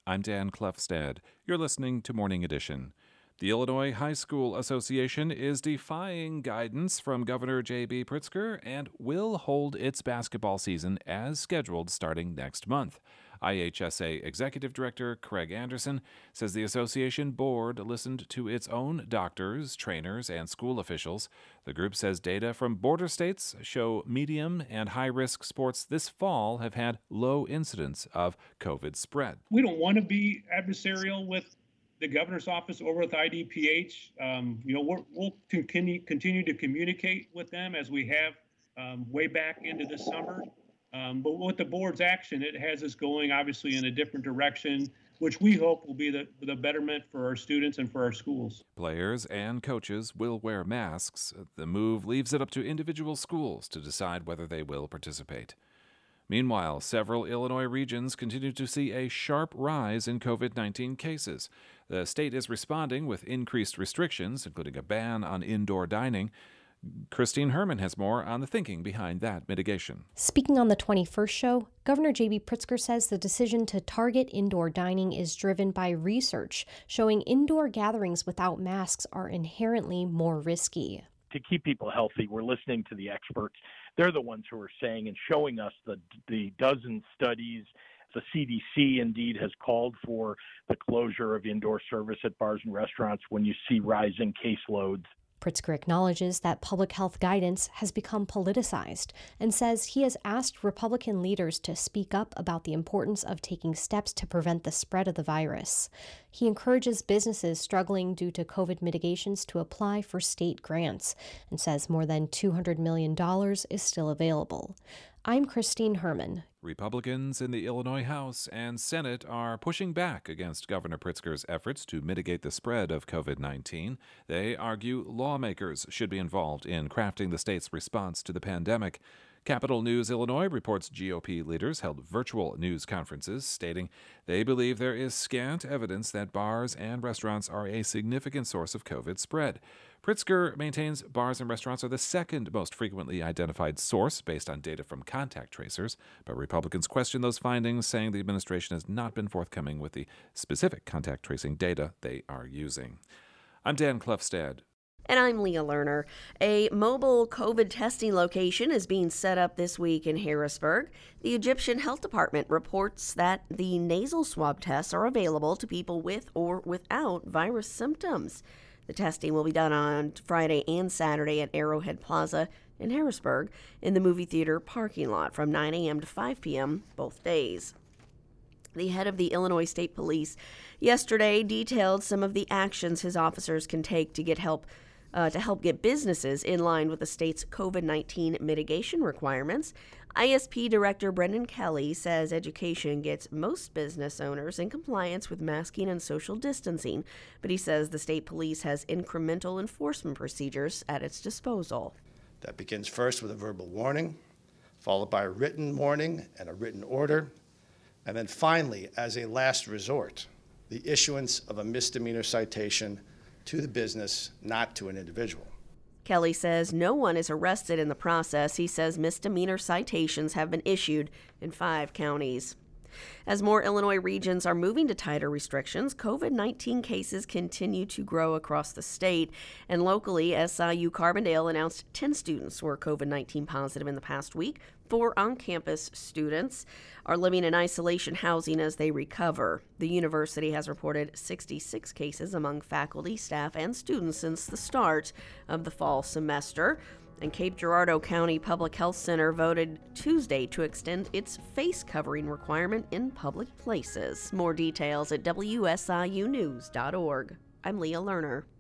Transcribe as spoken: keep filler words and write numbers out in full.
I'm Dan Klefstad. You're listening to Morning Edition. The Illinois High School Association is defying guidance from Governor J B. Pritzker and will hold its basketball season as scheduled starting next month. I H S A Executive Director Craig Anderson says the association board listened to its own doctors, trainers, and school officials. The group says data from border states show medium and high-risk sports this fall have had low incidence of COVID spread. We don't want to be adversarial with the governor's office or with I D P H. Um, you know, we're, we'll continue, continue to communicate with them as we have um, way back into the summer. Um, but with the board's action, it has us going obviously in a different direction, which we hope will be the, the betterment for our students and for our schools. Players and coaches will wear masks. The move leaves it up to individual schools to decide whether they will participate. Meanwhile, several Illinois regions continue to see a sharp rise in COVID nineteen cases. The state is responding with increased restrictions, including a ban on indoor dining. Christine Herman has more on the thinking behind that mitigation. Speaking on the twenty-first show, Governor J B. Pritzker says the decision to target indoor dining is driven by research showing indoor gatherings without masks are inherently more risky. To keep people healthy, we're listening to the experts. They're the ones who are saying and showing us the, the dozen studies. The C D C indeed has called for the closure of indoor service at bars and restaurants when you see rising caseloads. Pritzker acknowledges that public health guidance has become politicized and says he has asked Republican leaders to speak up about the importance of taking steps to prevent the spread of the virus. He encourages businesses struggling due to COVID mitigations to apply for state grants and says more than two hundred million dollars is still available. I'm Christine Herman. Republicans in the Illinois House and Senate are pushing back against Governor Pritzker's efforts to mitigate the spread of COVID nineteen. They argue lawmakers should be involved in crafting the state's response to the pandemic. Capital News Illinois reports G O P leaders held virtual news conferences stating they believe there is scant evidence that bars and restaurants are a significant source of COVID spread. Pritzker maintains bars and restaurants are the second most frequently identified source based on data from contact tracers, but Republicans question those findings, saying the administration has not been forthcoming with the specific contact tracing data they are using. I'm Dan Klefstad. And I'm Leah Lerner. A mobile COVID testing location is being set up this week in Harrisburg. The Egyptian Health Department reports that the nasal swab tests are available to people with or without virus symptoms. The testing will be done on Friday and Saturday at Arrowhead Plaza in Harrisburg in the movie theater parking lot from nine a.m. to five p.m. both days. The head of the Illinois State Police yesterday detailed some of the actions his officers can take to get help Uh, to help get businesses in line with the state's COVID nineteen mitigation requirements. I S P Director Brendan Kelly says education gets most business owners in compliance with masking and social distancing, but he says the state police has incremental enforcement procedures at its disposal. That begins first with a verbal warning, followed by a written warning and a written order, and then finally, as a last resort, the issuance of a misdemeanor citation to the business, not to an individual. Kelly says no one is arrested in the process. He says misdemeanor citations have been issued in five counties. As more Illinois regions are moving to tighter restrictions, COVID nineteen cases continue to grow across the state. And locally, S I U Carbondale announced ten students were COVID nineteen positive in the past week. Four on-campus students are living in isolation housing as they recover. The university has reported sixty-six cases among faculty, staff, and students since the start of the fall semester. And Cape Girardeau County Public Health Center voted Tuesday to extend its face covering requirement in public places. More details at W S I U news dot org. I'm Leah Lerner.